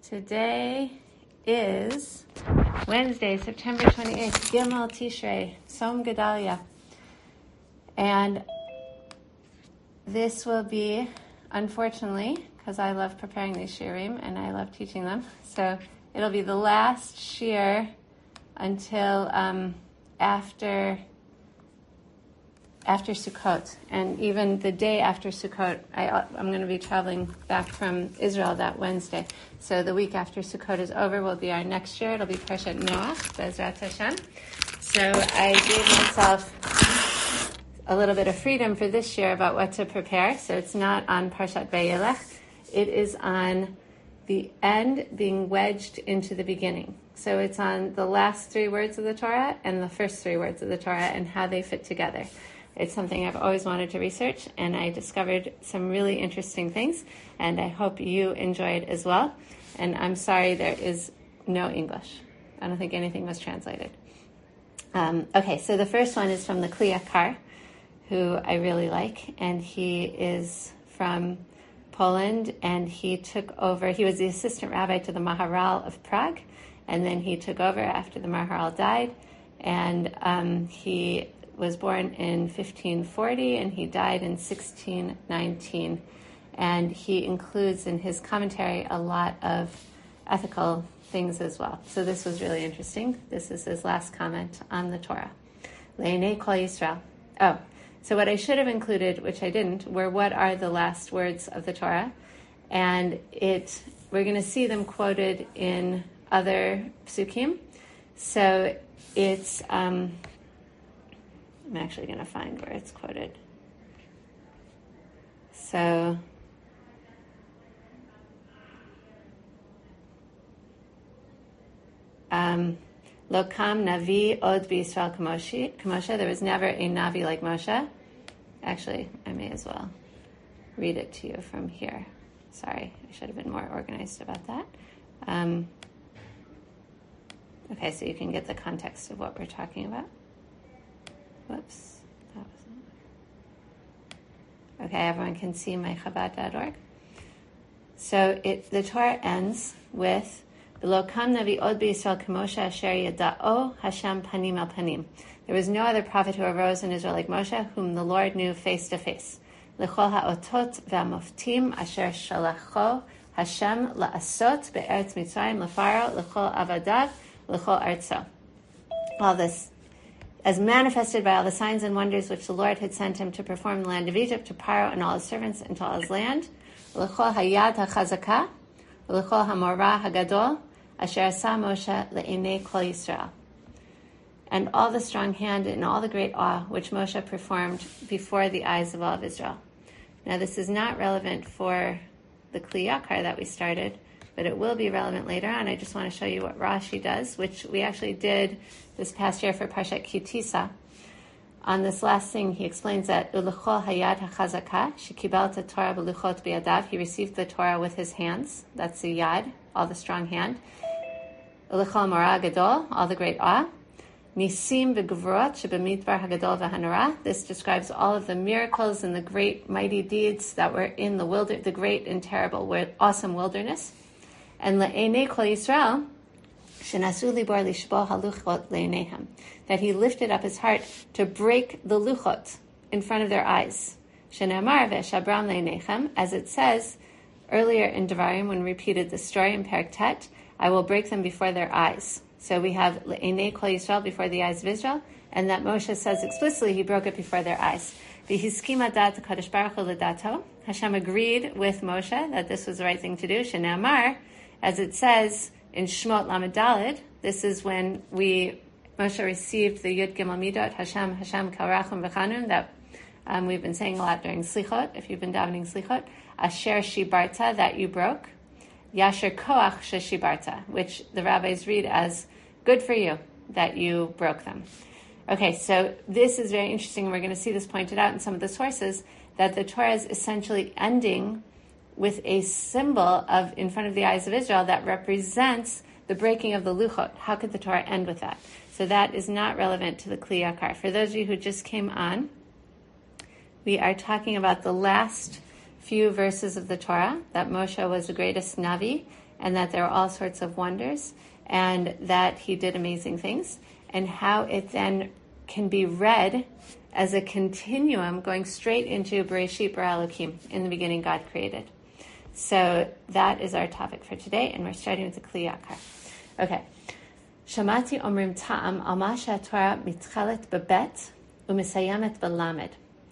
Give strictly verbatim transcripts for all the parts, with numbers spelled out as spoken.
Today is Wednesday, September twenty-eighth, Gimel Tishrei, Tzom Gedalia. And this will be, unfortunately, because I love preparing these shiurim and I love teaching them, so it'll be the last shiur until um, after after Sukkot. And even the day after Sukkot, I, I'm going to be traveling back from Israel that Wednesday. So the week after Sukkot is over will be our next year. It'll be Parshat Noach, Be'ezrat Hashem. So I gave myself a little bit of freedom for this year about what to prepare. So it's not on Parshat Vayelech. It is on the end being wedged into the beginning. So it's on the last three words of the Torah and the first three words of the Torah and how they fit together. It's something I've always wanted to research, and I discovered some really interesting things, and I hope you enjoyed as well. And I'm sorry there is no English. I don't think anything was translated. Um, okay, so the first one is from the Kli Yakar, who I really like, and he is from Poland, and he took over, he was the assistant rabbi to the Maharal of Prague, and then he took over after the Maharal died, and um, he was born in fifteen forty and he died in sixteen nineteen. And he includes in his commentary a lot of ethical things as well. So this was really interesting. This is his last comment on the Torah. Le'enei kol Yisrael. Oh, so what I should have included, which I didn't, were what are the last words of the Torah. And it we're going to see them quoted in other psukim. So it's... Um, I'm actually going to find where it's quoted. So, um, Lokam Navi Od B'Yisrael Kamoshe. There was never a Navi like Moshe. Actually, I may as well read it to you from here. Sorry, I should have been more organized about that. Um, okay, so you can get the context of what we're talking about. Whoops, that wasn't. Okay, everyone can see my Chabad dot org. So it, the Torah ends with Lo kam navi od b'Yisrael k'Moshe asher yada'o Hashem panim al panim. There was no other prophet who arose in Israel like Moshe, whom the Lord knew face to face. L'chol ha'otot v'amoftim asher shalacho Hashem la'asot be'eretz Mitzrayim l'faro l'chol avadav l'chol artso. All this, as manifested by all the signs and wonders which the Lord had sent him to perform in the land of Egypt, to Pharaoh and all his servants and to all his land. L'chol hayad hachazakah, l'chol hamorah hagadol, asher asa Moshe le'enei kol Yisrael. And all the strong hand and all the great awe which Moshe performed before the eyes of all of Israel. Now this is not relevant for the Kli Yakar that we started, but it will be relevant later on. I just want to show you what Rashi does, which we actually did this past year for Parshat Ki Tisa. On this last thing, he explains that U'lechol hayad hachazakah shekibalta Torah b'luchot biyadav. He received the Torah with his hands. That's the yad, all the strong hand. U'lechol morah gadol, all the great awe. Nisim v'gevurot shebemidbar hagadol v'hanara. This describes all of the miracles and the great mighty deeds that were in the wilder, the great and terrible, awesome wilderness. And le'enei kol Yisrael, shenasu libor lishbo haluchot le'eneihem, that he lifted up his heart to break the luchot in front of their eyes. Shenemar ve'shabram le'eneichem, as it says earlier in Devarim when we repeated the story in Perek Tet, I will break them before their eyes. So we have le'enei kol Yisrael, before the eyes of Israel, and that Moshe says explicitly he broke it before their eyes. V'hiskima dat kadosh baruch hu l'dato. Hashem agreed with Moshe that this was the right thing to do. Shenemar, as it says in Shmot Lamed Daled, this is when we Moshe received the Yud Gimel Midot, Hashem, Hashem, Kal Rachum V'Chanun, that um, we've been saying a lot during Slichot, if you've been davening Slichot. Asher Shibarta, that you broke. Yasher Koach Sheshibarta, which the rabbis read as good for you that you broke them. Okay, so this is very interesting, and we're going to see this pointed out in some of the sources, that the Torah is essentially ending with a symbol of in front of the eyes of Israel that represents the breaking of the luchot. How could the Torah end with that? So that is not relevant to the Kli Yakar. For those of you who just came on, we are talking about the last few verses of the Torah, that Moshe was the greatest Navi, and that there are all sorts of wonders, and that he did amazing things, and how it then can be read as a continuum going straight into Bereshit bara Elokim. In the beginning, God created. So that is our topic for today, and we're starting with the Kli Yakar. Okay. Shamati omrim ta'am al ma she'Torah mitchalet bebet u'mesayemet belamed.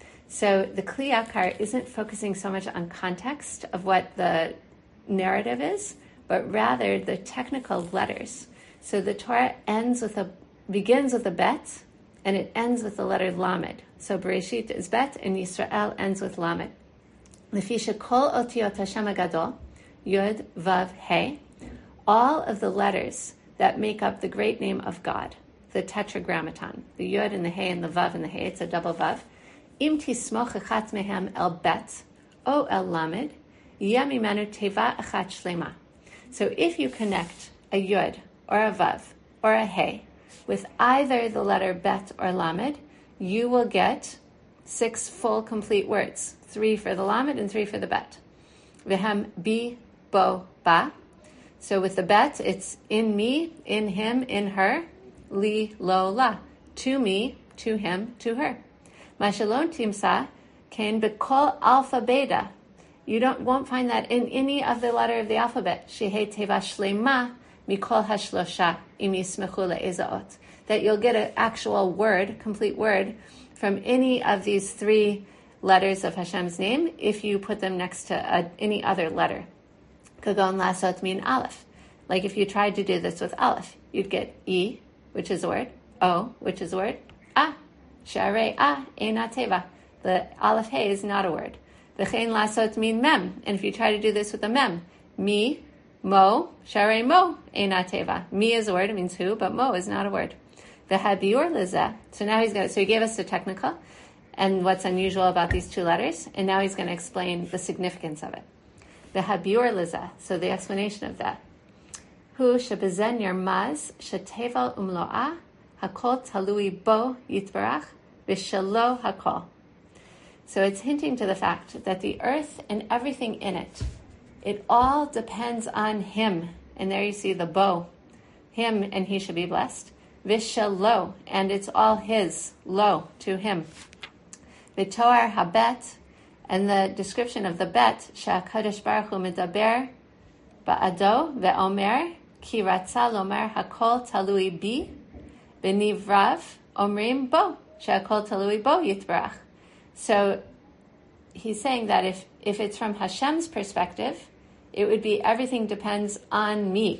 So the Kli Yakar isn't focusing so much on context of what the narrative is, but rather the technical letters. So the Torah ends with a begins with a bet, and it ends with the letter lamed. So Bereshit is bet, and Yisrael ends with lamed. Lefisha kol otiyot Hashem Hagadol, Yud, Vav, He, all of the letters that make up the great name of God, the Tetragrammaton, the Yud and the He and the Vav and the He, it's a double Vav. Im tismoch echat mehem el bet, o el lamed, yeh mimenu teva echat shlema. So if you connect a Yud or a Vav or a He with either the letter bet or lamed, you will get six full complete words, three for the lamed and three for the bet. Vehem bi, bo, ba. So with the bet, it's in me, in him, in her, li, lo, la. To me, to him, to her. Mashalon timsa, kain bekol alpha beta. You don't won't find that in any other letter of the alphabet. Shehei teva shlema mikol hashlosha im yismechu le'ezaot. That you'll get an actual word, complete word, from any of these three letters of Hashem's name if you put them next to a, any other letter. Kagon lasot min aleph. Like if you tried to do this with aleph, you'd get E, which is a word, O, which is a word, A. Sharei A, Eina Teva. The aleph He is not a word. V'chein lasot min mem. And if you try to do this with a mem, mi, mo, Sharei mo, Eina Teva. Mi is a word, it means who, but mo is not a word. V'habiur lezeh. So now he's going to, so he gave us the technical and what's unusual about these two letters, and now he's going to explain the significance of it. V'habiur lezeh. So the explanation of that. Hu shebezen yarmaz shetevel umlo'ah hakol talui bo yitbarach v'shelo hakol. So it's hinting to the fact that the earth and everything in it, it all depends on him. And there you see the bo, him, and he should be blessed. V'shelo, and it's all his, lo, to him. V'toar habet, and the description of the bet, she'akadosh baruch hu medaber ba'ado ve'omer ki ratza lomer hakol talui bi v'nivrav omrim bo she'akol talui bo yitbarach. So he's saying that if, if it's from Hashem's perspective, it would be everything depends on me.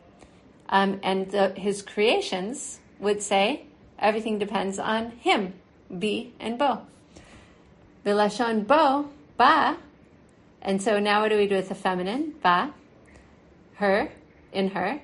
Um, and the, his creations would say everything depends on him, bi and bo. V'lashon bo, ba. And so now what do we do with the feminine? Ba, her, in her.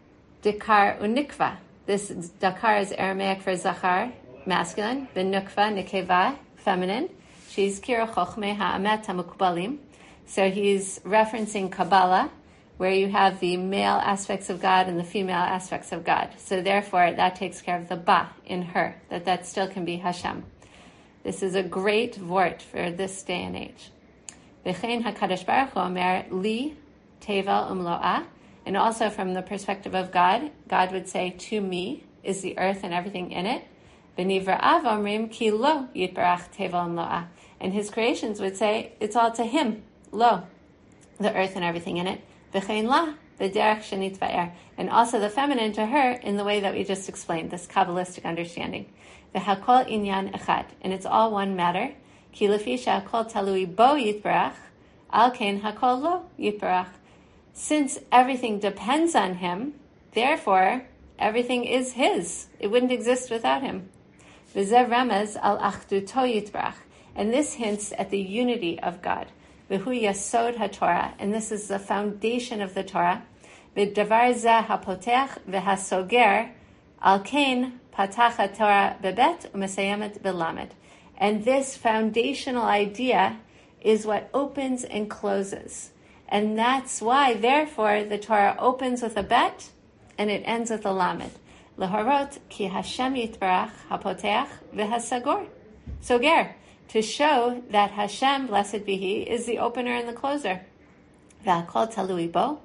Dikar unikva. This dakar is Aramaic for zachar, masculine. V'nukva, nikeva, feminine. She's kira chochmei ha'amet ha'mukbalim. So he's referencing Kabbalah, where you have the male aspects of God and the female aspects of God. So therefore, that takes care of the ba in her, that that still can be Hashem. This is a great vort for this day and age. V'chein HaKadosh Baruch Hu omer li tevel umlo'ah. And also from the perspective of God, God would say, to me is the earth and everything in it. V'nivra'av omrim ki lo yitbarach tevel umlo'ah. And his creations would say, it's all to him, lo, the earth and everything in it. V'chein la, v'derech shenit va'er. And also the feminine to her in the way that we just explained, this Kabbalistic understanding. V'hakol inyan echad. And it's all one matter. Ki lefi she'hakol talui bo yitbarach, al kein hakol lo yitbarach. Since everything depends on him, therefore, everything is his. It wouldn't exist without him. V'zeh remez al achduto yitbarach. And this hints at the unity of God. V'hu yasod haTorah, and this is the foundation of the Torah. V'davar zeh hapoteach v'hasoger al kein patach haTorah bebet u'mesayemet belamed. And this foundational idea is what opens and closes. And that's why, therefore, the Torah opens with a bet and it ends with a lamed. Leharot ki Hashem yitbarach hapoteach v'hasagor. Soger. To show that Hashem, blessed be He, is the opener and the closer. V'hakol talui bo,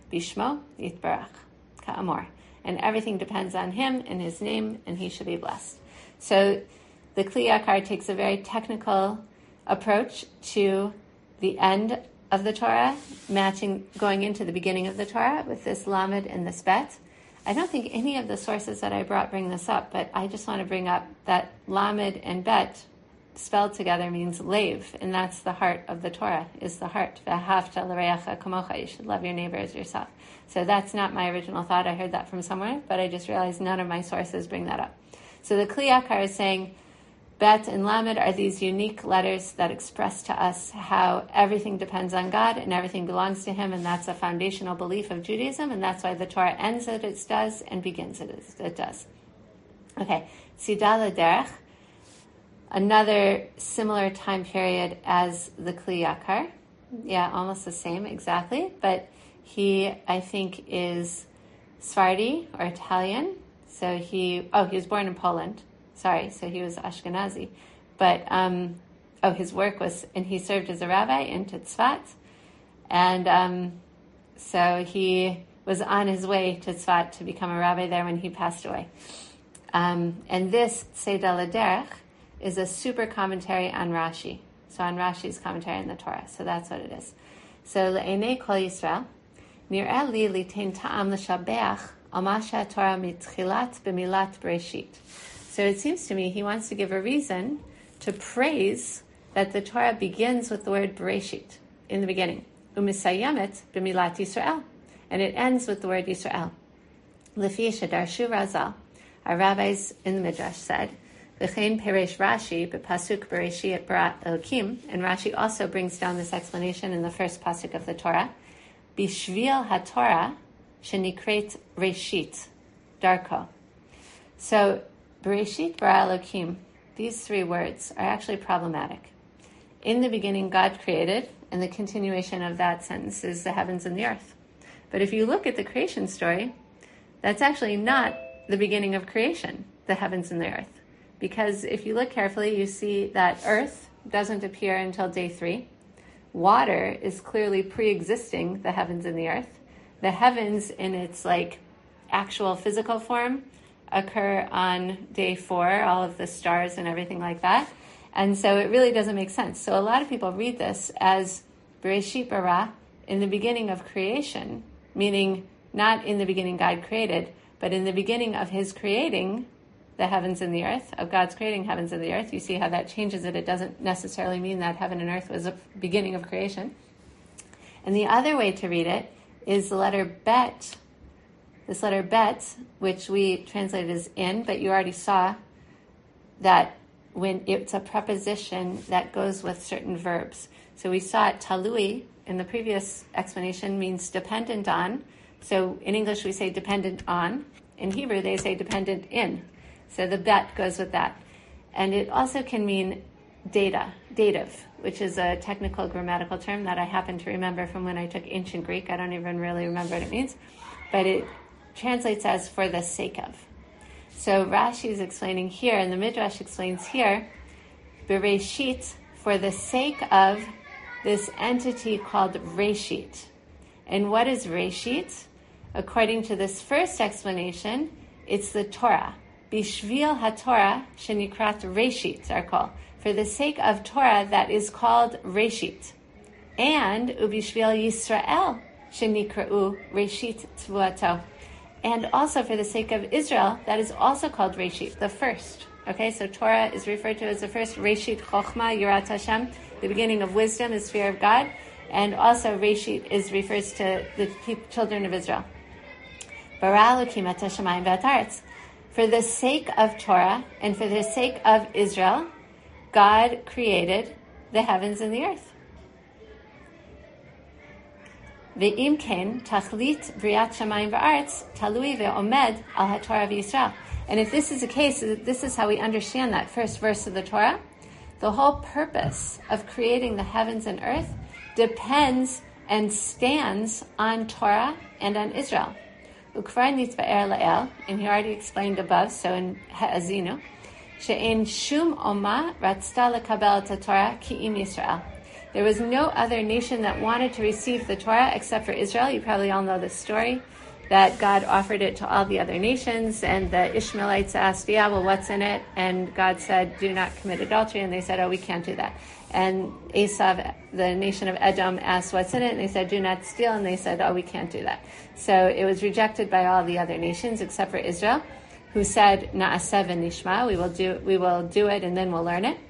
bishmo yitbarach ka'amor. And everything depends on him and his name, and he should be blessed. So the Kli Yakar takes a very technical approach to the end of the Torah, matching, going into the beginning of the Torah with this Lamed and this Bet. I don't think any of the sources that I brought bring this up, but I just want to bring up that Lamed and Bet spelled together means Lev, and that's the heart of the Torah, is the heart. V'ahavta l'reacha kamocha, you should love your neighbor as yourself. So that's not my original thought. I heard that from somewhere, but I just realized none of my sources bring that up. So the Kli Yakar is saying Bet and Lamed are these unique letters that express to us how everything depends on God and everything belongs to Him, and that's a foundational belief of Judaism, and that's why the Torah ends as it does and begins as it does. Okay, Tzida L'derech, another similar time period as the Kli Yakar. Yeah, almost the same, exactly, but he, I think, is Sephardi or Italian. So he, oh, he was born in Poland. Sorry, so he was Ashkenazi. But, um, oh, his work was, and he served as a rabbi in Tzfat. And um, so he was on his way to Tzfat to become a rabbi there when he passed away. Um, and this Tzeda L'derech is a super commentary on Rashi. So on Rashi's commentary on the Torah. So that's what it is. So Le'enei Kol Yisrael, Nir'eh li litain ta'am l'shabeach al ma she'Torah mitchilat b'milat Bereshit. So it seems to me he wants to give a reason to praise that the Torah begins with the word Bereshit, in the beginning. Umisayemet b'milat Yisrael. And it ends with the word Yisrael. Lefi shedarshu Razal, our rabbis in the Midrash said, V'chein peresh Rashi b'pasuk Bereshit barat Elokim, and Rashi also brings down this explanation in the first pasuk of the Torah, Bishvil HaTorah shenikret Reshit, Darko. So, Bereshit bara Elokim, these three words are actually problematic. In the beginning, God created, and the continuation of that sentence is the heavens and the earth. But if you look at the creation story, that's actually not the beginning of creation, the heavens and the earth. Because if you look carefully, you see that earth doesn't appear until day three. Water is clearly pre-existing the heavens and the earth. The heavens in its like actual physical form occur on day four, all of the stars and everything like that. And so it really doesn't make sense. So a lot of people read this as Bereshit bara, in the beginning of creation, meaning not in the beginning God created, but in the beginning of His creating the heavens and the earth, of God's creating heavens and the earth. You see how that changes it. It doesn't necessarily mean that heaven and earth was a beginning of creation. And the other way to read it is the letter Bet. This letter Bet, which we translated as in, but you already saw that when it's a preposition that goes with certain verbs. So we saw it, talui, in the previous explanation means dependent on. So in English we say dependent on. In Hebrew they say dependent in. So the Bet goes with that. And it also can mean data, dative, which is a technical grammatical term that I happen to remember from when I took ancient Greek. I don't even really remember what it means. But it translates as for the sake of. So Rashi is explaining here, and the Midrash explains here, Bereshit, for the sake of this entity called Reshit. And what is Reshit? According to this first explanation, it's the Torah. Bishvil HaTorah shenikrat Reshit, Zarkol. For the sake of Torah that is called Reshit. And Ubishvil Yisrael shenikra'u Reshit Tvuato. And also for the sake of Israel, that is also called Reshit, the first. Okay, so Torah is referred to as the first. Reshit Chochma Yirat Hashem, the beginning of wisdom is fear of God. And also Reshit is refers to the children of Israel. Bara Elokim et hashamayim ve'et haaretz. For the sake of Torah and for the sake of Israel, God created the heavens and the earth. Ve'im ken tachlit briat shamayim ve'aretz talui ve'omed al haTorah v'Yisrael. And if this is the case, this is how we understand that first verse of the Torah. The whole purpose of creating the heavens and earth depends and stands on Torah and on Israel. Ukvar nitzva'er la'el, and he already explained above, so in Ha'azinu, she'en shum oma ratzta lekabel et Torah ki'im Yisrael. There was no other nation that wanted to receive the Torah except for Israel. You probably all know this story, that God offered it to all the other nations, and the Ishmaelites asked, yeah, well, what's in it? And God said, do not commit adultery. And they said, oh, we can't do that. And Esav, the nation of Edom, asked what's in it, and they said, do not steal. And they said, oh, we can't do that. So it was rejected by all the other nations except for Israel, who said, Na'aseh v'nishma, we will do, we will do it, and then we'll learn it.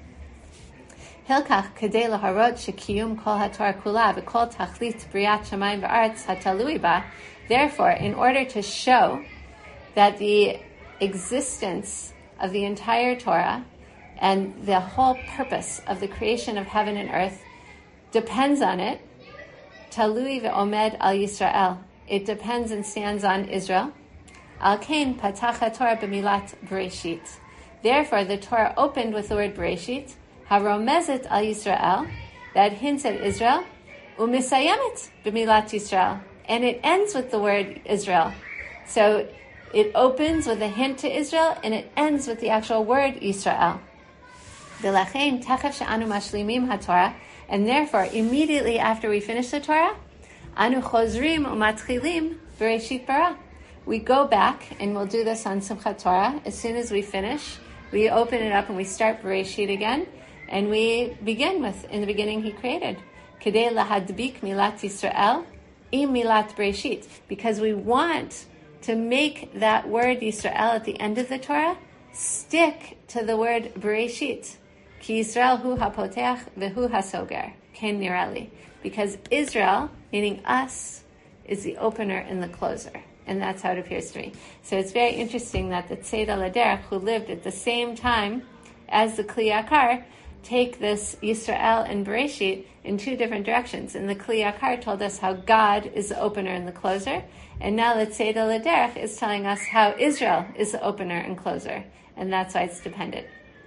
Hilkach kedei laharot shekiyum kol haTorah kula v'kol tachlit briat shamayim v'aretz hatalui ba. Therefore, in order to show that the existence of the entire Torah and the whole purpose of the creation of heaven and earth depends on it, talui ve'omed al Yisrael, it depends and stands on Israel. Al kain patacha Torah b'milat Bereshit. Therefore, the Torah opened with the word Bereshit, haromezet al Yisrael, that hints at Israel, umisayemet b'milat Yisrael, and it ends with the word Israel. So it opens with a hint to Israel, and it ends with the actual word Yisrael. V'lachein tachef she'anu mashlimim haTorah, and therefore, immediately after we finish the Torah, anu chozrim umatchilim Bereshit bara. We go back, and we'll do this on Simchat Torah. As soon as we finish, we open it up and we start Bereshit again, and we begin with, in the beginning he created. Kedei lahadbik milat Yisrael im milat Bereshit. Because we want to make that word Yisrael at the end of the Torah stick to the word Bereshit. Ki Yisrael hu hapoteach vehu hasoger. Ken nirali. Because Israel, meaning us, is the opener and the closer. And that's how it appears to me. So it's very interesting that the Tzeda Laderech, who lived at the same time as the Kli Yakar, take this Yisrael and Bereshit in two different directions. And the Kli Yakar told us how God is the opener and the closer. And now the Tzeda Laderech is telling us how Israel is the opener and closer. And that's why it's dependent.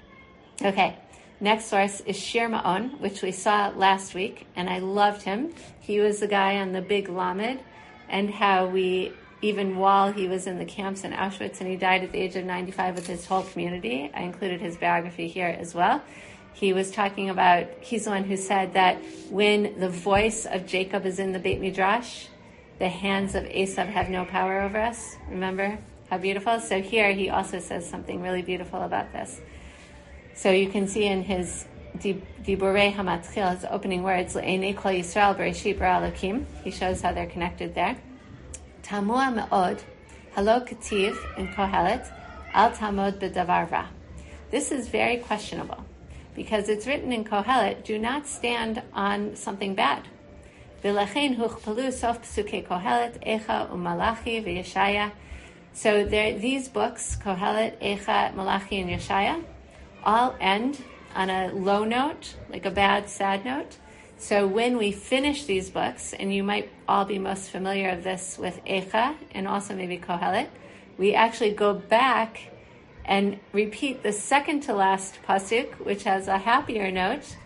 Okay, next source is Shir Ma'on, which we saw last week. And I loved him. He was the guy on the big Lamed, and how we... even while he was in the camps in Auschwitz, and he died at the age of ninety-five with his whole community. I included his biography here as well. He was talking about, he's the one who said that when the voice of Jacob is in the Beit Midrash, the hands of Esav have no power over us. Remember how beautiful? So here he also says something really beautiful about this. So you can see in his Diburei HaMatchil, his opening words, Le'enei Kol Yisrael Bereshit bara Elokim, he shows how they're connected there. Tamua me'od, halo ketiv in Kohelet, al tamod bedavar ra. This is very questionable, because it's written in Kohelet, do not stand on something bad. V'lachein huchpalu sof psukei Kohelet, Echa u'Malachi v'Yeshaya. So there, these books, Kohelet, Echa, Malachi, and Yeshaya, all end on a low note, like a bad, sad note. So when we finish these books, and you might all be most familiar of this with Echa and also maybe Kohelet, we actually go back and repeat the second to last pasuk, which has a happier note,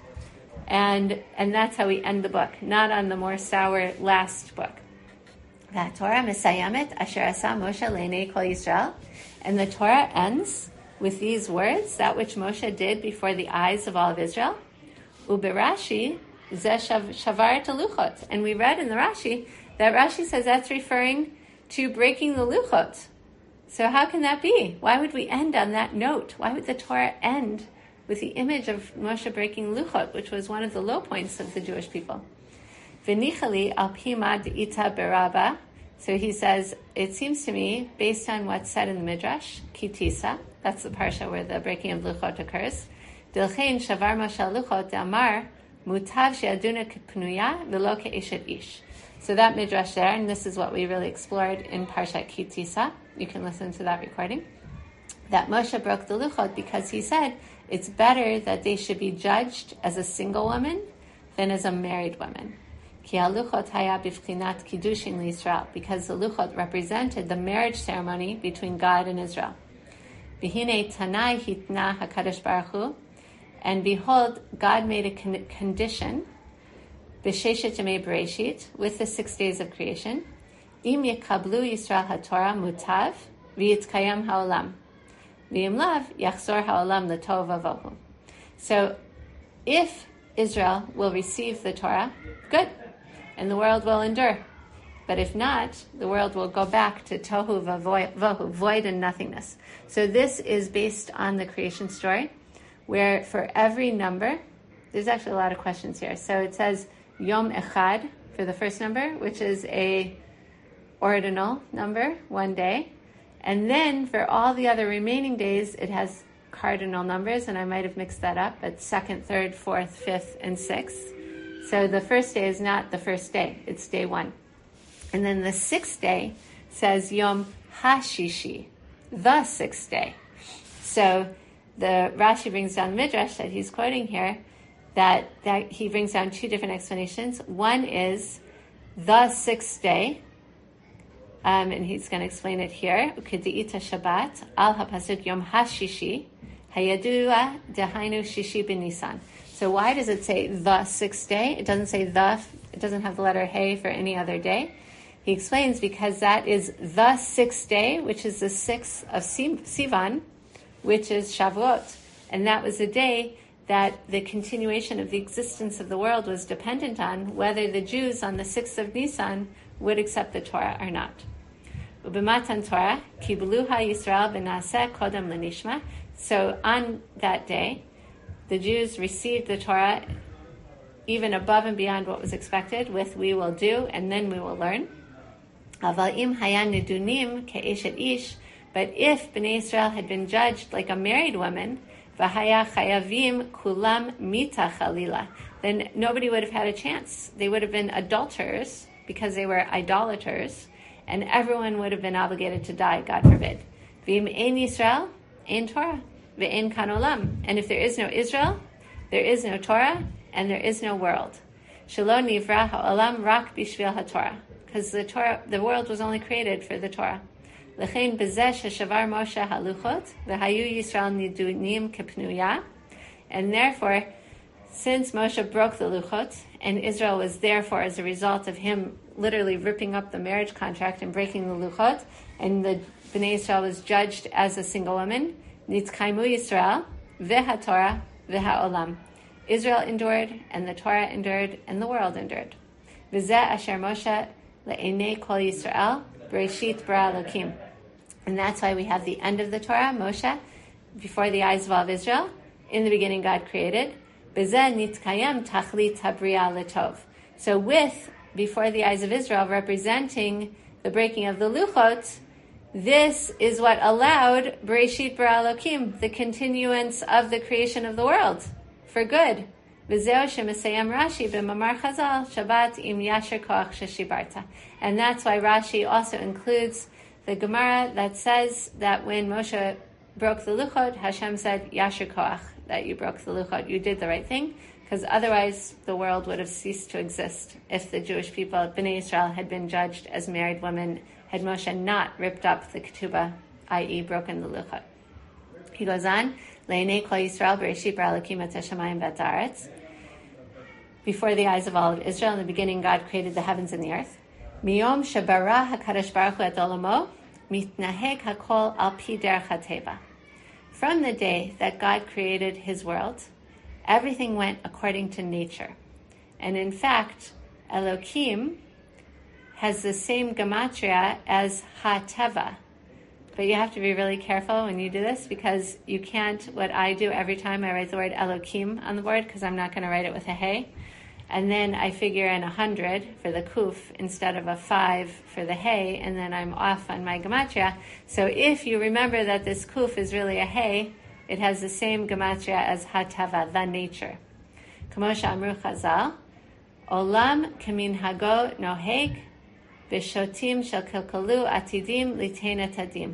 and and that's how we end the book, not on the more sour last book. The Torah mesayamet asher asa Moshe leinei kol Yisrael, and the Torah ends with these words, that which Moshe did before the eyes of all of Israel. Uberashi Shavar Luchot. And we read in the Rashi that Rashi says that's referring to breaking the Luchot. So how can that be? Why would we end on that note? Why would the Torah end with the image of Moshe breaking Luchot, which was one of the low points of the Jewish people? V'nichali al pima de'ita beraba. So he says, it seems to me, based on what's said in the Midrash, Kitisa, that's the parsha where the breaking of Luchot occurs, Dilchein shavar Moshe Luchot damar Mutav she'aduna k'pnuya v'lo ke'eshet ish. So that midrash there, and this is what we really explored in Parshat Kitisa. You can listen to that recording. That Moshe broke the luchot because he said it's better that they should be judged as a single woman than as a married woman. Ki haluchot haya b'vchinat kiddushin liYisrael, because the luchot represented the marriage ceremony between God and Israel. V'hinei tanai hitna hakadosh baruch hu. And behold, God made a con- condition, b'sheshet yemei bereshit, with the six days of creation, im yekablu Yisrael haTorah mutav v'yitkayam haolam, v'im lav yachzor haolam l'tov vavohu. So, if Israel will receive the Torah, good, and the world will endure. But if not, the world will go back to tohu vavohu, void and nothingness. So this is based on the creation story, where for every number, there's actually a lot of questions here. So it says Yom Echad for the first number, which is a ordinal number, one day. And then for all the other remaining days, it has cardinal numbers, and I might have mixed that up, but second, third, fourth, fifth, and sixth. So the first day is not the first day, it's day one. And then the sixth day says Yom HaShishi, the sixth day. So the Rashi brings down the Midrash that he's quoting here, that, that he brings down two different explanations. One is the sixth day, um, and he's going to explain it here. Ukedeita Shabbat al hapasuk Yom HaShishi hayadua dehainu shishi b'Nisan. So why does it say the sixth day? It doesn't say the, it doesn't have the letter hey for any other day. He explains because that is the sixth day, which is the sixth of Sivan, which is Shavuot. And that was the day that the continuation of the existence of the world was dependent on whether the Jews on the sixth of Nisan would accept the Torah or not. Ubimatan Torah, Kibluha Yisrael b'naseh kodem l'nishma. So on that day, the Jews received the Torah even above and beyond what was expected with we will do and then we will learn. Aval im hayan nidunim ke'eshet ish. But if Bnei Israel had been judged like a married woman, v'haya chayavim kulam mita chalila, then nobody would have had a chance. They would have been adulterers because they were idolaters, and everyone would have been obligated to die, God forbid. V'im ein Yisrael, ein Torah, v'ein kan olam. And if there is no Israel, there is no Torah, and there is no world. Shelo nivra ha'olam rak bishvil ha'Torah. Because the Torah, the world was only created for the Torah. L'chein bezeh sheshavar Moshe haluchot v'hayu Yisrael nidunim kepnuya. And therefore, since Moshe broke the luchot, and Israel was therefore as a result of him literally ripping up the marriage contract and breaking the luchot, and the Bnei Israel was judged as a single woman, nitkaimu Yisrael v'ha Torah v'ha olam. Israel endured, and the Torah endured, and the world endured. V'zeh asher Moshe le'enei kol Yisrael b'reshit bara Elokim. And that's why we have the end of the Torah, Moshe, before the eyes of all of Israel. In the beginning, God created. B'zeh nitkayem tachlit habriya letov. So with, before the eyes of Israel, representing the breaking of the luchot, this is what allowed Bereshit bara Elokim, the continuance of the creation of the world, for good. V'zeo shemesayam Rashi b'mamar Chazal Shabbat im yasher koach sheshibarta. And that's why Rashi also includes the Gemara that says that when Moshe broke the luchot, Hashem said, Yasher koach, that you broke the luchot, you did the right thing, because otherwise the world would have ceased to exist if the Jewish people, Bnei Israel, had been judged as married women, had Moshe not ripped up the ketubah, that is broken the luchot. He goes on, Le'enei kol Yisrael b'reshit bara Elokim et hashamayim v'et haaretz. Before the eyes of all of Israel, in the beginning God created the heavens and the earth. Miyom shebara HaKadosh Baruch Hu et olamo, mitnaheg hakol al pi derech hateva. From the day that God created his world, everything went according to nature. And in fact, Elokim has the same gematria as ha-teva. But you have to be really careful when you do this, because you can't, what I do every time I write the word Elokim on the board, because I'm not going to write it with a hey. And then I figure in a hundred for the kuf instead of a five for the hey, and then I'm off on my gematria. So if you remember that this kuf is really a hey, it has the same gematria as ha-tava, the nature. Kamosha Amru Chazal, Olam kamin hago noheg, b'shotim shel kilkalu atidim litein tadim.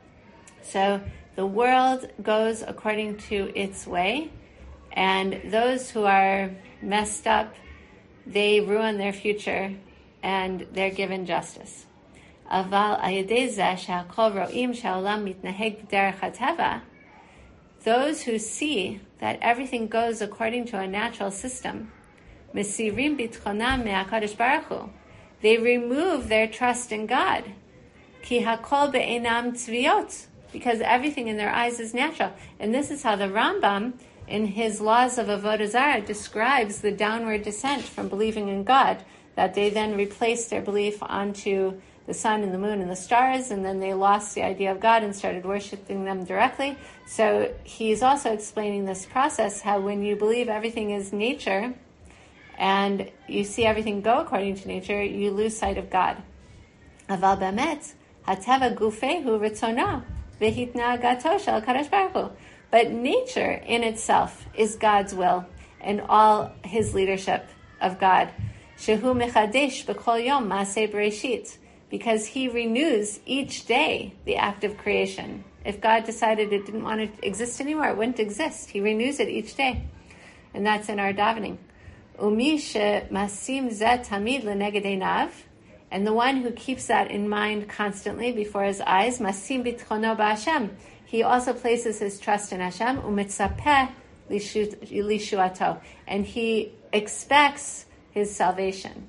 So the world goes according to its way, and those who are messed up, they ruin their future, and they're given justice. Aval ayedei zeh shehakol ro'im she'olam mitnaheg b'derech hateva. Those who see that everything goes according to a natural system, mesirim bitchonam me'akadosh baruch hu, they remove their trust in God. Ki hakol be'enam tzviot, because everything in their eyes is natural. And this is how the Rambam in his laws of Avodah Zarah, describes the downward descent from believing in God, that they then replaced their belief onto the sun and the moon and the stars, and then they lost the idea of God and started worshiping them directly. So he's also explaining this process, how when you believe everything is nature and you see everything go according to nature, you lose sight of God. Aval bemet, hateva gufehu ritzono, v'hitnagato shel Kadosh Baruch Hu. But nature in itself is God's will and all his leadership of God. Shehu mechadesh b'kol yom maaseh bereshit, because he renews each day the act of creation. If God decided it didn't want to exist anymore, it wouldn't exist. He renews it each day. And that's in our davening. Umi shemasim zeh tamid leneged einav, and the one who keeps that in mind constantly before his eyes, masim bitchono ba'Hashem, he also places his trust in Hashem, umitzapeh lishuato, and he expects his salvation.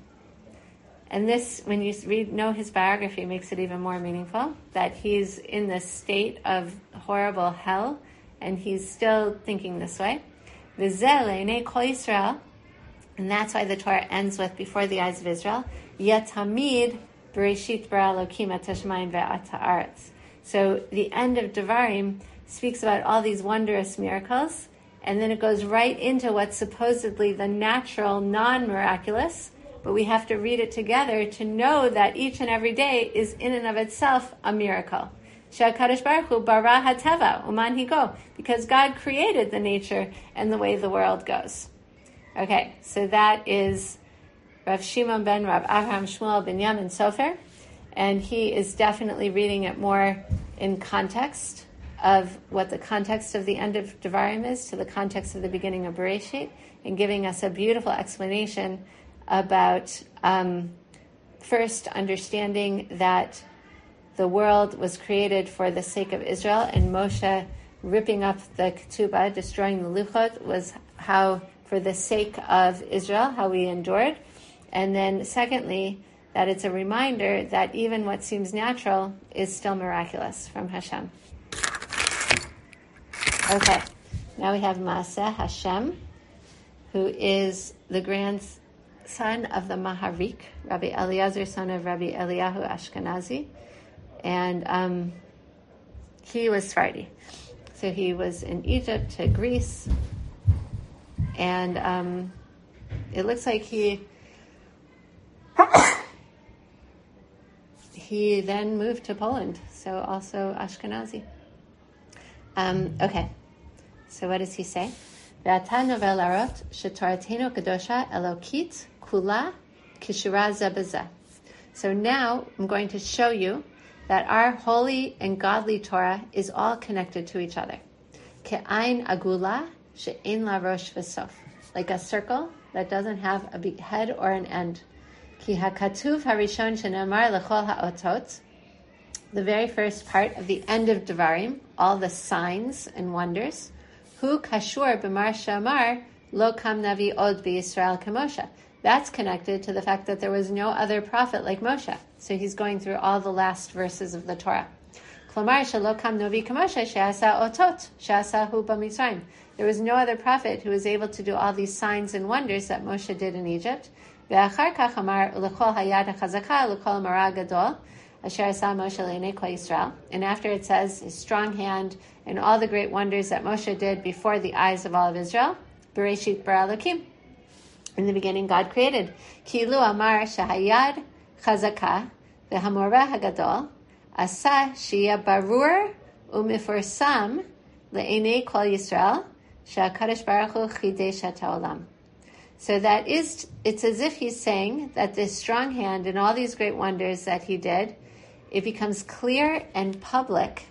And this, when you read, know his biography, makes it even more meaningful, that he's in this state of horrible hell, and he's still thinking this way. V'zeh le'nei kol Yisrael, and that's why the Torah ends with, before the eyes of Israel, Yatamid Bereshit bara Elokim et hashamayim ve'et ha'aretz. So the end of Devarim speaks about all these wondrous miracles, and then it goes right into what's supposedly the natural, non-miraculous, but we have to read it together to know that each and every day is in and of itself a miracle. She'akadosh Baruch Hu bara hateva uman higo, because God created the nature and the way the world goes. Okay, so that is Rav Shimon ben Rav Avraham Shmuel ben Yamin Sofer, and he is definitely reading it more in context of what the context of the end of Devarim is to the context of the beginning of Bereshit, and giving us a beautiful explanation about um, first understanding that the world was created for the sake of Israel, and Moshe ripping up the ketubah, destroying the luchot, was how, for the sake of Israel, how we endured. And then secondly, that it's a reminder that even what seems natural is still miraculous from Hashem. Okay, now we have Maaseh Hashem, who is the grandson of the Maharik, Rabbi Eliezer, son of Rabbi Eliyahu Ashkenazi, and um, he was Sephardi. So he was in Egypt to Greece, and um, it looks like he he then moved to Poland, so also Ashkenazi. Um, okay, so what does he say? Ve'ata novel arot shetoratenu kadosha elokit kula kishura zeh b'zeh. So now I'm going to show you that our holy and godly Torah is all connected to each other. Ke'ain agula she'ein la rosh v'sof, like a circle that doesn't have a head or an end. Ki hakatuv harishon shenemar lechol ha'otot, the very first part of the end of Devarim, all the signs and wonders. Hu kashur b'mar shamar lo kam navi od b'Yisrael k'Moshe. That's connected to the fact that there was no other prophet like Moshe. So he's going through all the last verses of the Torah. Klomar shelo kam navi k'Moshe she'asa otot she'asa hu b'Mitzrayim. There was no other prophet who was able to do all these signs and wonders that Moshe did in Egypt. Ve'achar kach amar l'chol hayad hachazaka l'kol mara gadol asher asa Moshe le'nei kol Yisrael. And after it says his strong hand and all the great wonders that Moshe did before the eyes of all of Israel, Bereshit bara Elokim. In the beginning, God created. Kilu amar shahayad chazaka v'hamoreh hagadol asa shia barur umiforsam le'enei kol Yisrael she'akadosh baruch hu chidesh ha'olam. So that is, it's as if he's saying that this strong hand and all these great wonders that he did, it becomes clear and public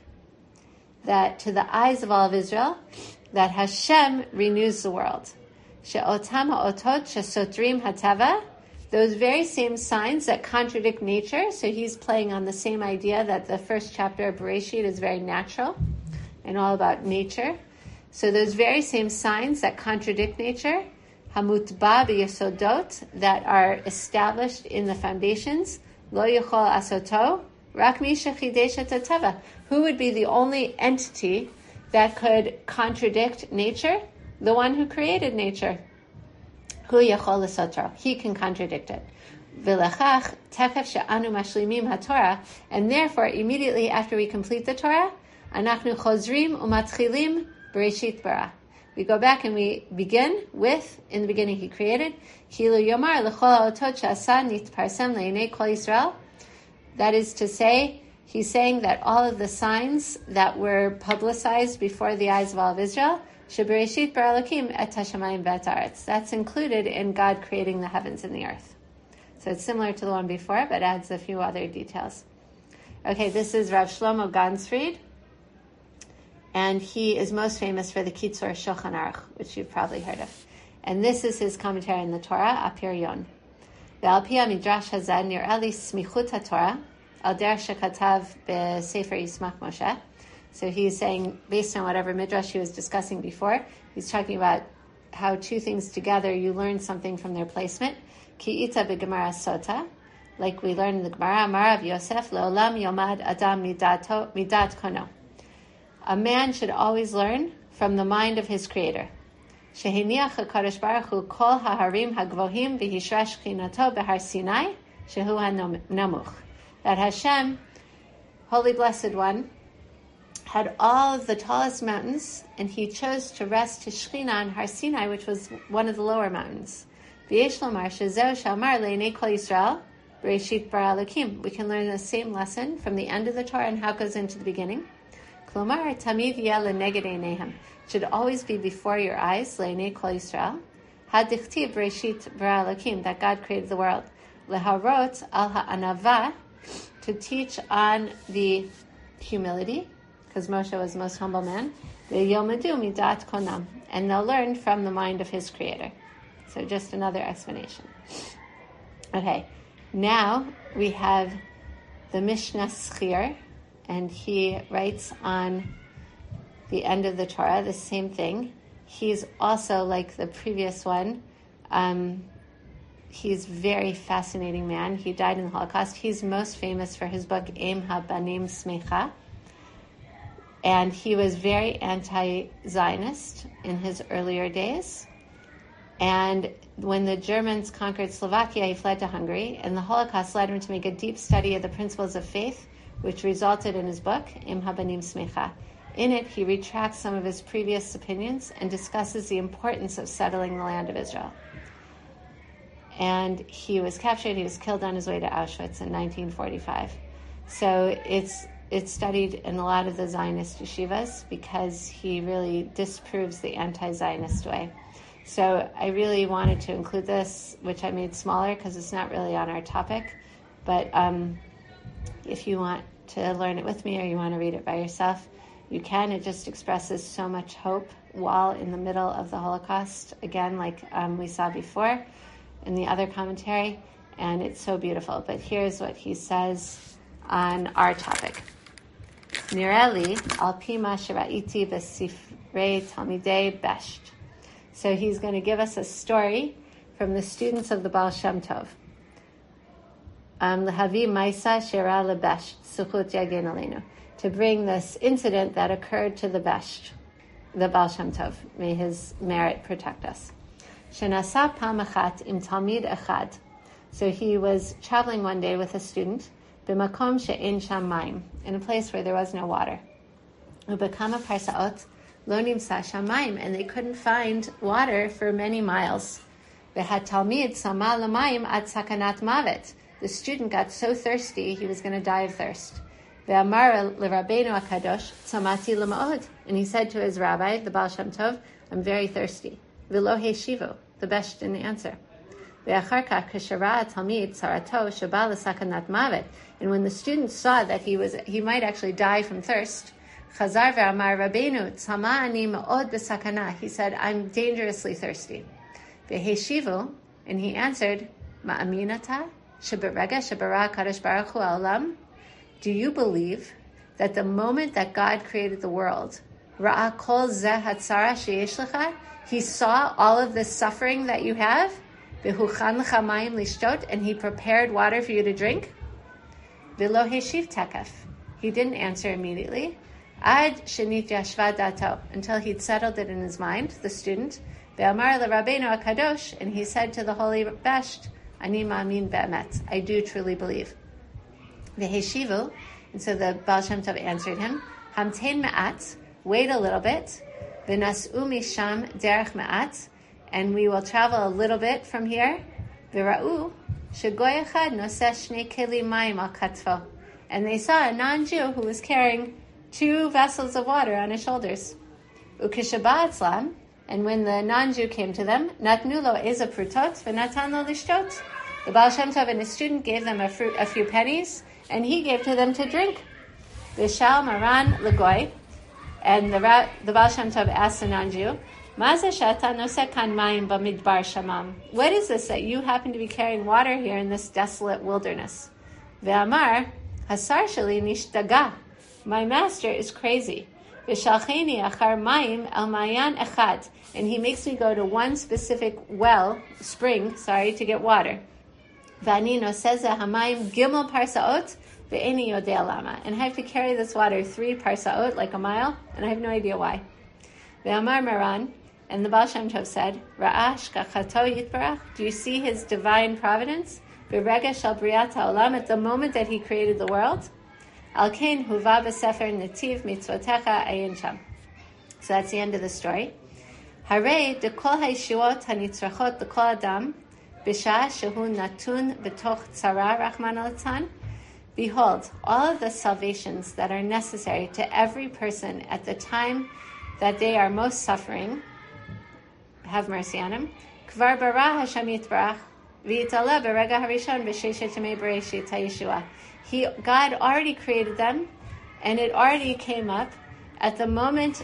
that to the eyes of all of Israel, that Hashem renews the world. She'otam ha'otot she'sotrim hatava, those very same signs that contradict nature. So he's playing on the same idea that the first chapter of Bereshit is very natural and all about nature. So those very same signs that contradict nature, hamutba b'yesodot, that are established in the foundations, lo yachol asoto, rak mi shechidesh et hatava. Who would be the only entity that could contradict nature? the one who created nature. Hu yachol l'sotro. He can contradict it. V'lechach tekef she'anu mashlimim haTorah, and therefore, immediately after we complete the Torah, anachnu chozrim umatchilim b'reshit bara. We go back and we begin with, in the beginning he created, Kilu yomar l'chol ha'otot she'asa nitparsem le'inei kol Yisrael. That is to say, he's saying that all of the signs that were publicized before the eyes of all of Israel, she'bereshit bara Elokim et hashamayim v'et haaretz. That's included in God creating the heavens and the earth. So it's similar to the one before, but adds a few other details. Okay, this is Rav Shlomo Gansfried, and he is most famous for the Kitzur Shulchan Aruch, which you've probably heard of. And this is his commentary on the Torah, Apir Yon. Ve'al pi hamidrash hazeh nir'eh li smichut haTorah, al derech shekatav beSefer Yismach Moshe. So he's saying, based on whatever midrash he was discussing before, he's talking about how two things together, you learn something from their placement. Ki ita b'Gemara Sota, like we learn in the Gemara, Amar Rav Yosef, le'olam yomad adam midato, midat kono. A man should always learn from the mind of his creator. Shehiniach HaKadosh Baruch Hu kol haharim hagvohim v'hishresh chinato behar Sinai, shehu ha-namuch. That Hashem, Holy Blessed One, had all of the tallest mountains, and he chose to rest his Shekhinah on Har Sinai, which was one of the lower mountains. V'yesh lomar shezeu shamar le'nei kol Yisrael b'reshit bara Elokim. We can learn the same lesson from the end of the Torah and how it goes into the beginning. Klomar tamiv yeh leneged eineihem. Should always be before your eyes, le'nei kol Yisrael. Hadichtiv b'reshit bara Elokim, that God created the world. Leharot al ha'anava, to teach on the humility, because Moshe was the most humble man. Ve'yomadu midat konam, and they'll learn from the mind of his creator. So just another explanation. Okay, now we have the Mishnah Schir, and he writes on the end of the Torah the same thing. He's also, like the previous one, um, he's a very fascinating man. He died in the Holocaust. He's most famous for his book, Eim HaBanim Smecha. And he was very anti-Zionist in his earlier days. And when the Germans conquered Slovakia, he fled to Hungary, and the Holocaust led him to make a deep study of the principles of faith, which resulted in his book, Eim HaBanim Smecha. In it, he retracts some of his previous opinions and discusses the importance of settling the land of Israel. And he was captured, he was killed on his way to Auschwitz in nineteen forty-five. So it's it's studied in a lot of the Zionist yeshivas because he really disproves the anti-Zionist way. So I really wanted to include this, which I made smaller because it's not really on our topic. But um, if you want to learn it with me or you want to read it by yourself, you can. It just expresses so much hope while in the middle of the Holocaust, again, like um, we saw before in the other commentary, and it's so beautiful. But here's what he says on our topic. Nireli al pima shira'iti b'sifrei talmidei besht. So he's going to give us a story from the students of the Baal Shem Tov. L'havi ma'isa shera lebesht suchut yagen aleinu. To bring this incident that occurred to the Besht, the Baal Shem Tov. May his merit protect us. Shenasa pam achat im talmid echad. So he was traveling one day with a student, b'makom she'en sham mayim, in a place where there was no water. Ubekama parsaot lo nimsa sham mayim, and they couldn't find water for many miles. V'hat talmid sama l'mayim ad sakanat mavet. The student got so thirsty he was going to die of thirst. Ve'amar l'Rabbeinu HaKadosh tzamati l'ma'od, and he said to his rabbi, the Baal Shem Tov, I'm very thirsty. V'lo heshivo, the Besh didn't answer. Ve'achar kach k'shara talmid tzarato sheba l'sakanat mavet, and when the student saw that he was he might actually die from thirst, chazar ve'amar Rabbeinu tzama ani ma'od b'sakana, he said, I'm dangerously thirsty. Ve'heshivo, and he answered, ma'aminata sheberega shebara kadosh baruch hu ha'olam. Do you believe that the moment that God created the world, Ra'a kol zeh hatzara sheyesh lecha, he saw all of this suffering that you have, v'huchan lecha mayim lishtot, and he prepared water for you to drink? V'lo heshiv tekef. He didn't answer immediately. Ad shenit yashva dato, until he'd settled it in his mind, the student. Ve'amar leRabbeinu HaKadosh, and he said to the Holy Besht, Ani ma'amin be'emet, I do truly believe. Veheshivu, and so the Baal Shem Tov answered him, Hamtein ma'at, wait a little bit, v'nas'u misham derech ma'at, and we will travel a little bit from here. V'ra'u, shegoy echad noseh shnei keli mayim al katfo, and they saw a non-Jew who was carrying two vessels of water on his shoulders. Ukishaba atzlam, and when the non-Jew came to them, natnu lo eza prutot v'natan lo lishtot. The Baal Shem Tov and his student gave them a, fruit, a few pennies, and he gave to them to drink. V'shal maran legoy, and the, the Baal Shem Tov asked the non-Jew, Maza shata noseh kan mayim b'midbar shamam. What is this that you happen to be carrying water here in this desolate wilderness? Ve'amar, hasar sheli nishtaga. My master is crazy. V'shalcheni achar mayim el mayan echad, and he makes me go to one specific well, spring, sorry, to get water. V'ani noseh hamayim gimel parsaot ve'eni yodea lama, and I have to carry this water three parsaot, like a mile, and I have no idea why. Ve'amar Maran, and the Baal Shem Tov said, Ra'ash kachato yitbarach, do you see his divine providence? V'rega shal briat ha'olam, at the moment that he created the world. Al kein huva b'sefer netiv mitzvotecha ayin sham. So that's the end of the story. Harei dekol ha'yeshuot hanitzrachot dekol adam b'shah shehu natun b'toch tzara rachman al-tzan. Behold, all of the salvations that are necessary to every person at the time that they are most suffering, have mercy on him. Kvar bara Hashem yitbarach v'yitala berega harishon b'sheshet yemei bereshit ha'yeshua. He, God already created them, and it already came up at the moment,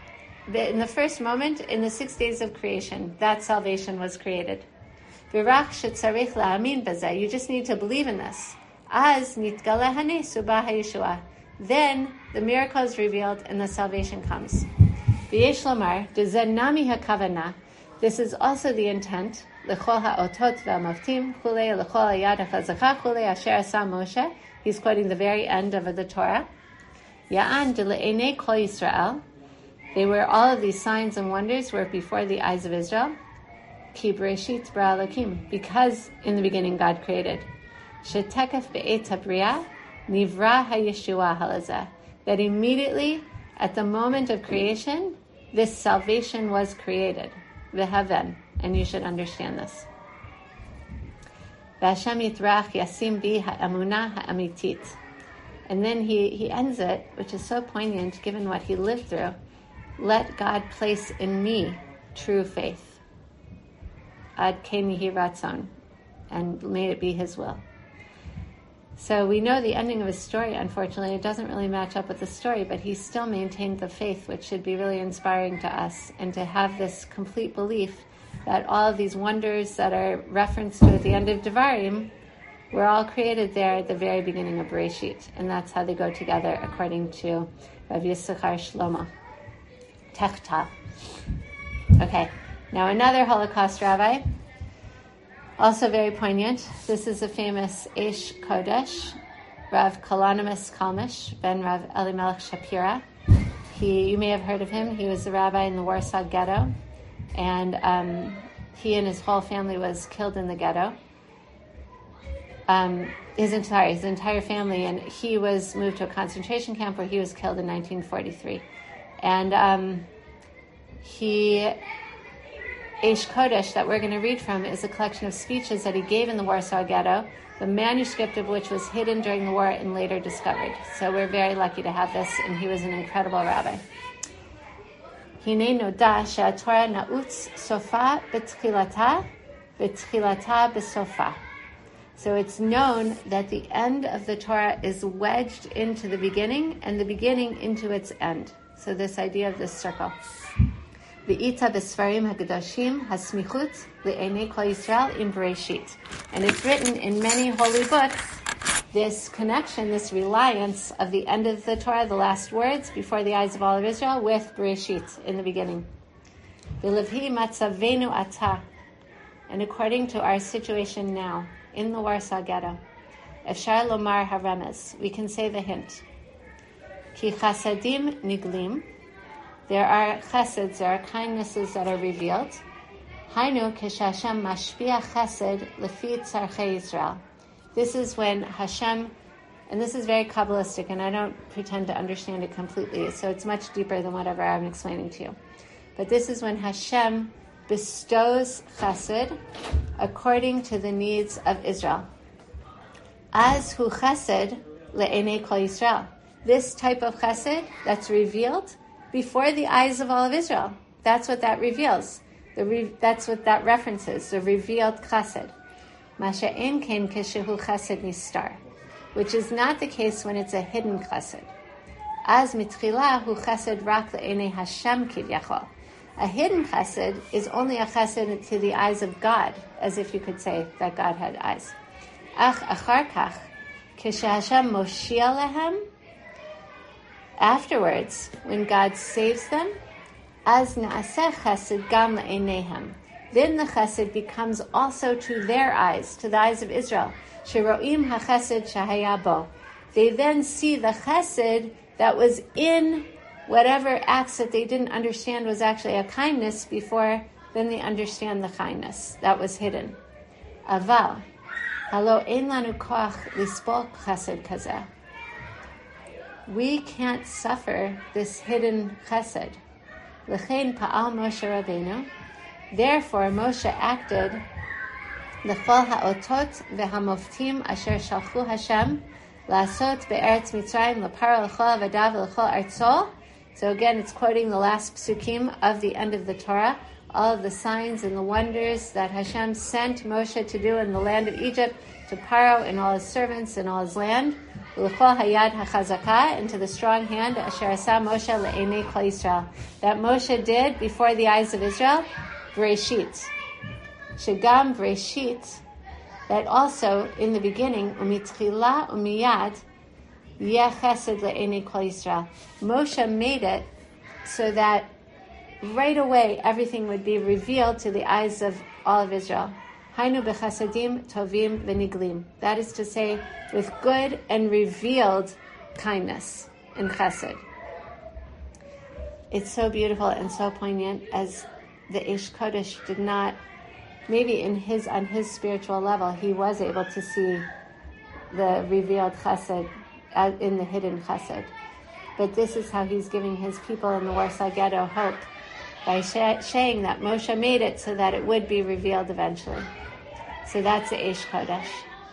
in the first moment, in the six days of creation, that salvation was created. V'rach shetzarich la'amin b'zeh. You just need to believe in this. Az nitgala hanesu b'ha'yeshua. Then the miracle is revealed, and the salvation comes. V'yesh lomar dezen nami hakavana. This is also the intent. L'chol ha'otot v'amavtim chulei l'chol hayad ha'chazacha chulei asher asa Moshe. He's quoting the very end of the Torah. Ya'an de le'enei kol Yisrael. They were, all of these signs and wonders were before the eyes of Israel. Ki breshit bara Elokim, because in the beginning God created. Shetekef be'et habriya nivra ha'yeshua halazeh. That immediately at the moment of creation, this salvation was created. V'haven, and you should understand this. V'Hashem yitrach yasim bi ha'emunah ha'amitit. And then he, he ends it, which is so poignant given what he lived through. Let God place in me true faith. Ad ken yehi ratzon, and may it be his will. So we know the ending of his story, unfortunately. It doesn't really match up with the story, but he still maintained the faith, which should be really inspiring to us, and to have this complete belief that all of these wonders that are referenced to at the end of Devarim were all created there at the very beginning of Bereshit, and that's how they go together according to Rav Yisachar Shlomo. Techta. Okay, now another Holocaust rabbi, also very poignant. This is the famous Eish Kodesh, Rav Kalonymus Kalmish, ben Rav Elimelech Shapira. He, you may have heard of him. He was the rabbi in the Warsaw Ghetto, and um, he and his whole family was killed in the ghetto. Um, his entire his entire family, and he was moved to a concentration camp where he was killed in nineteen forty-three. And um, he, Eish Kodesh, that we're going to read from, is a collection of speeches that he gave in the Warsaw Ghetto, the manuscript of which was hidden during the war and later discovered. So we're very lucky to have this, and he was an incredible rabbi. Hine noda she'atorah na'utz sofa b'tchilata v'tchilata b'sofa. So it's known that the end of the Torah is wedged into the beginning and the beginning into its end. So this idea of this circle. V'ita b'sfarim ha'gedoshim hasmichut le'enei kol Yisrael im Bereshit. And it's written in many holy books, this connection, this reliance of the end of the Torah, the last words before the eyes of all of Israel, with Bereshit in the beginning. V'levhi matzavenu ata. And according to our situation now, in the Warsaw Ghetto, Efshar lomar haremez, we can say the hint. Ki chasadim niglim. There are cheseds, there are kindnesses that are revealed. Hainu keshashem mashpia chesed lefi tzarchei Yisrael. This is when Hashem, and this is very Kabbalistic, and I don't pretend to understand it completely, so it's much deeper than whatever I'm explaining to you. But this is when Hashem bestows chesed according to the needs of Israel. As hu chesed le'enei kol Yisrael. This type of chesed that's revealed before the eyes of all of Israel. That's what that reveals. The re- that's what that references, the revealed chesed. Masha ein ken keshehu chesed nistar, which is not the case when it's a hidden chesed. As mitchila hu chesed rak le'enei Hashem kivyachol. A hidden chesed is only a chesed to the eyes of God, as if you could say that God had eyes. Ach achar kach, keshe Hashem moshia lehem. Afterwards, when God saves them, as naaseh chesed gam le'eneihem. Then the chesed becomes also to their eyes, to the eyes of Israel. Sheroim hachesed shahaya bo. They then see the chesed that was in whatever acts that they didn't understand was actually a kindness before, then they understand the kindness that was hidden. Aval, halo ein lanu koach lispol chesed kazeh. We can't suffer this hidden chesed. L'chein pa'al Moshe Rabbeinu. Therefore, Moshe acted l'chol ha'otot v'hamoftim asher shalchu Hashem la'asot be'eretz Mitzrayim l'paro l'chol avadav l'chol artzol. So again, it's quoting the last psukim of the end of the Torah, all of the signs and the wonders that Hashem sent Moshe to do in the land of Egypt, to Paro and all his servants and all his land, l'chol hayad hachazaka, into the strong hand, asher asa Moshe le'enei kol Yisrael, that Moshe did before the eyes of Israel, Bereshit. Shegam Bereshit, that also in the beginning, umitchila umiyad, yeh chesed le'enei kol Yisrael. Moshe made it so that right away everything would be revealed to the eyes of all of Israel. Hainu bechasadim tovim v'niglim. That is to say, with good and revealed kindness and chesed. It's so beautiful and so poignant, as the Eish Kodesh did not, maybe in his on his spiritual level, he was able to see the revealed chesed in the hidden chesed. But this is how he's giving his people in the Warsaw Ghetto hope, by sh- saying that Moshe made it so that it would be revealed eventually. So that's the Eish Kodesh.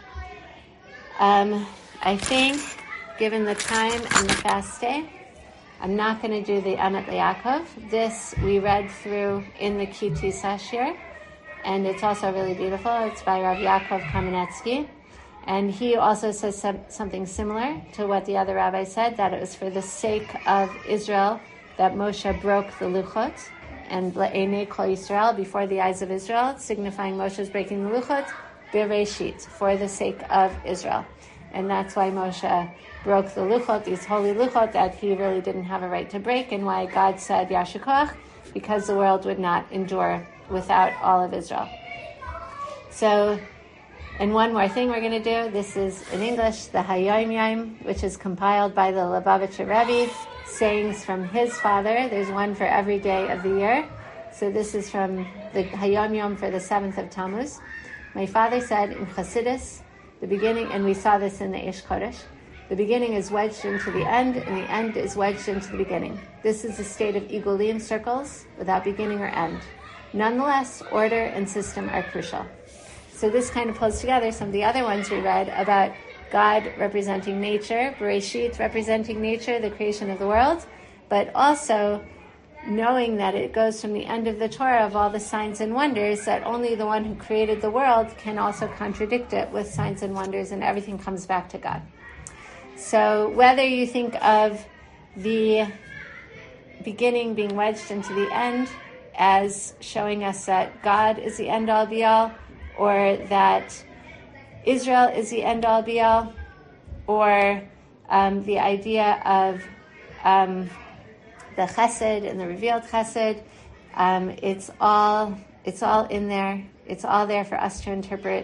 Um, I think, given the time and the fast day, I'm not going to do the Emet LeYaakov. This we read through in the Ki Tisa Shir, and it's also really beautiful. It's by Rav Yaakov Kamenetsky. And he also says some, something similar to what the other rabbi said, that it was for the sake of Israel that Moshe broke the Luchot, and Le'enei Kol Yisrael, before the eyes of Israel, signifying Moshe's breaking the Luchot, Bereshit, for the sake of Israel. And that's why Moshe broke the Luchot, these holy Luchot that he really didn't have a right to break, and why God said Yashar Koach, because the world would not endure without all of Israel. So, and one more thing we're going to do. This is in English, the Hayom Yom, which is compiled by the Lubavitcher Rebbe, sayings from his father. There's one for every day of the year. So this is from the Hayom Yom for the seventh of Tammuz. My father said in Chassidus, the beginning, and we saw this in the Eish Kodesh, the beginning is wedged into the end, and the end is wedged into the beginning. This is a state of igulim, circles, without beginning or end. Nonetheless, order and system are crucial. So this kind of pulls together some of the other ones we read about God representing nature, Bereshit representing nature, the creation of the world, but also knowing that it goes from the end of the Torah of all the signs and wonders, that only the one who created the world can also contradict it with signs and wonders, and everything comes back to God. So whether you think of the beginning being wedged into the end as showing us that God is the end-all be-all, or that Israel is the end-all be-all, or um, the idea of um, the chesed and the revealed chesed, um, it's all it's all in there. It's all there for us to interpret.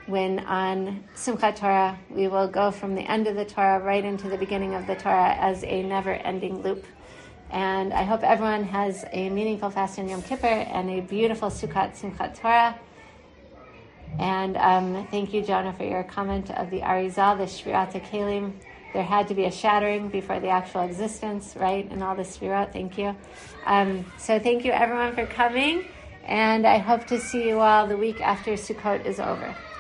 when on Simchat Torah, we will go from the end of the Torah right into the beginning of the Torah as a never-ending loop. And I hope everyone has a meaningful fast in Yom Kippur and a beautiful Sukkot Simchat Torah. And um, thank you, Jonah, for your comment of the Arizal, the Shvirat HaKelim. There had to be a shattering before the actual existence, right? And all the Shvirat, thank you. Um, so thank you, everyone, for coming. And I hope to see you all the week after Sukkot is over.